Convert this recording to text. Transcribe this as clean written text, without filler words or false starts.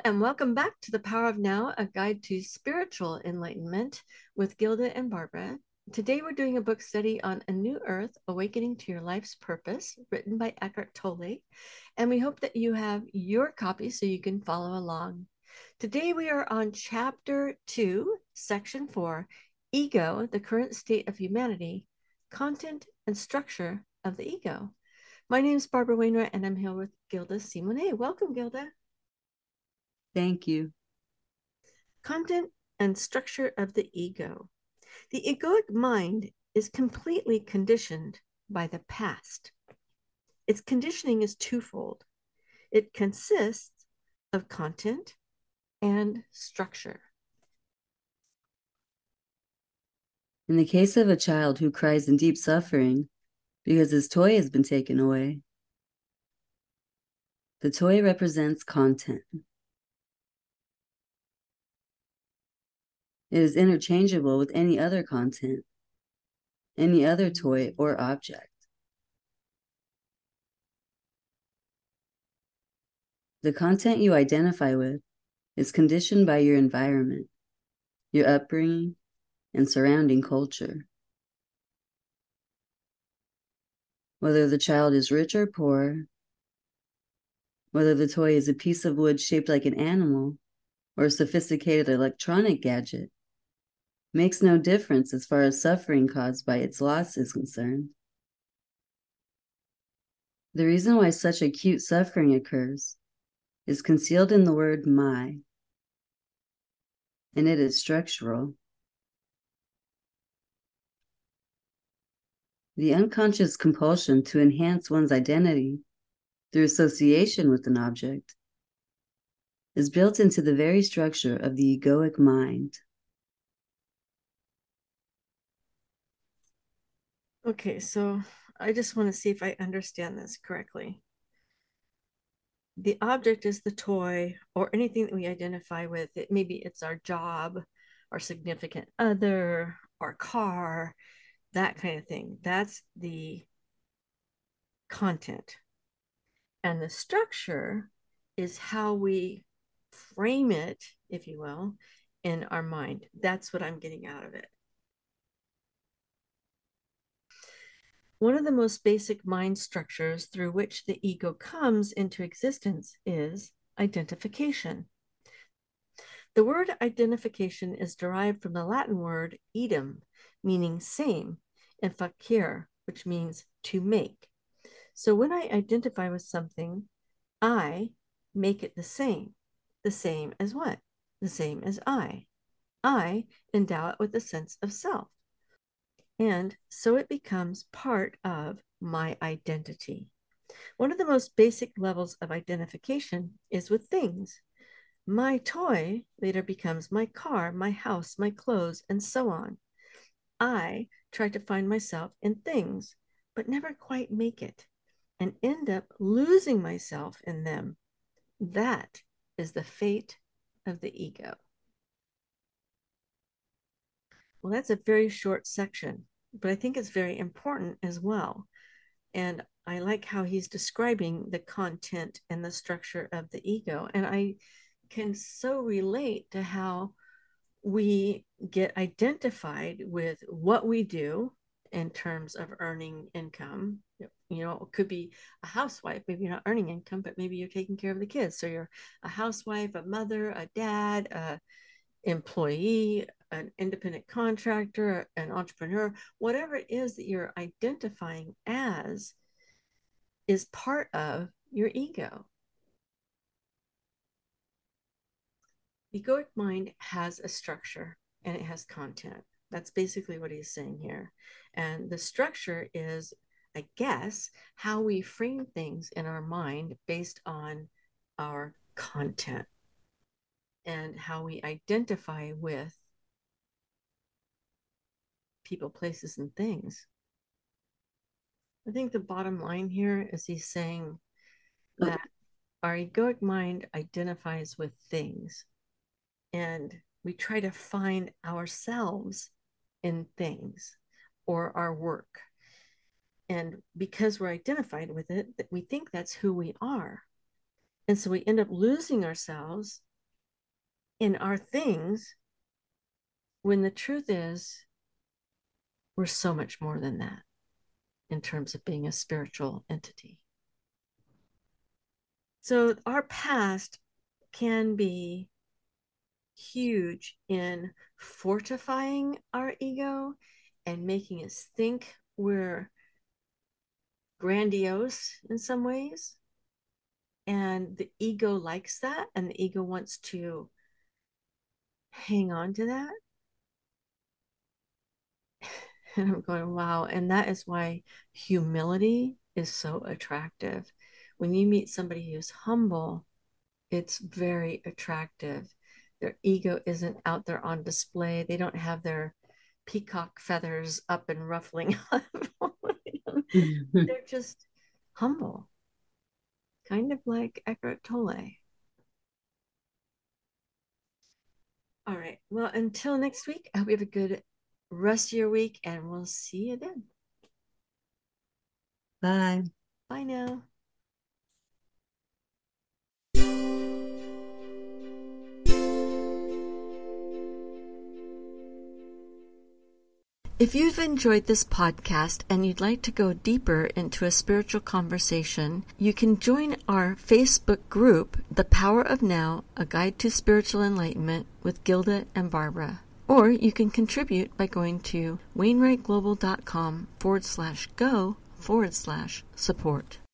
and welcome back to The Power of Now, a guide to spiritual enlightenment with Gilda and Barbara. Today we're doing a book study on A New Earth, Awakening to Your Life's Purpose, written by Eckhart Tolle. And we hope that you have your copy so you can follow along. Today we are on Chapter 2, Section 4, Ego, the Current State of Humanity, Content and Structure of the Ego. My name is Barbara Wainwright, and I'm here with Gilda Simonet. Welcome, Gilda. Thank you. Content and structure of the ego. The egoic mind is completely conditioned by the past. Its conditioning is twofold. It consists of content and structure. In the case of a child who cries in deep suffering because his toy has been taken away, the toy represents content. It is interchangeable with any other content, any other toy or object. The content you identify with is conditioned by your environment, your upbringing, and surrounding culture. Whether the child is rich or poor, whether the toy is a piece of wood shaped like an animal or a sophisticated electronic gadget, makes no difference as far as suffering caused by its loss is concerned. The reason why such acute suffering occurs is concealed in the word my, and it is structural. The unconscious compulsion to enhance one's identity through association with an object is built into the very structure of the egoic mind. Okay, so I just want to see if I understand this correctly. The object is the toy or anything that we identify with. Maybe it's our job, our significant other, our car, that kind of thing. That's the content. And the structure is how we frame it, if you will, in our mind. That's what I'm getting out of it. One of the most basic mind structures through which the ego comes into existence is identification. The word identification is derived from the Latin word idem, meaning same, and facere, which means to make. So when I identify with something, I make it the same. The same as what? The same as I. I endow it with a sense of self. And so it becomes part of my identity. One of the most basic levels of identification is with things. My toy later becomes my car, my house, my clothes, and so on. I try to find myself in things, but never quite make it and end up losing myself in them. That is the fate of the ego. Well, that's a very short section, but I think it's very important as well. And I like how he's describing the content and the structure of the ego. And I can so relate to how we get identified with what we do in terms of earning income. It could be a housewife. Maybe you're not earning income, but maybe you're taking care of the kids. So you're a housewife, a mother, a dad, a employee, an independent contractor, an entrepreneur, whatever it is that you're identifying as is part of your ego. The egoic mind has a structure and it has content. That's basically what he's saying here. And the structure is, I guess, how we frame things in our mind based on our content and how we identify with people, places, and things. I think the bottom line here is he's saying that our egoic mind identifies with things and we try to find ourselves in things or our work. And because we're identified with it, that we think that's who we are. And so we end up losing ourselves in our things, when the truth is we're so much more than that in terms of being a spiritual entity. So our past can be huge in fortifying our ego and making us think we're grandiose in some ways. And the ego likes that, and the ego wants to hang on to that. And I'm going, wow. And that is why humility is so attractive. When you meet somebody who's humble, it's very attractive. Their ego isn't out there on display. They don't have their peacock feathers up and ruffling. They're just humble, kind of like Eckhart Tolle. All right. Well, until next week, I hope you have a good rest of your week, and we'll see you then. Bye. Bye now. If you've enjoyed this podcast and you'd like to go deeper into a spiritual conversation, you can join our Facebook group, The Power of Now, A Guide to Spiritual Enlightenment with Gilda and Barbara. Or you can contribute by going to wainwrightglobal.com/go/support.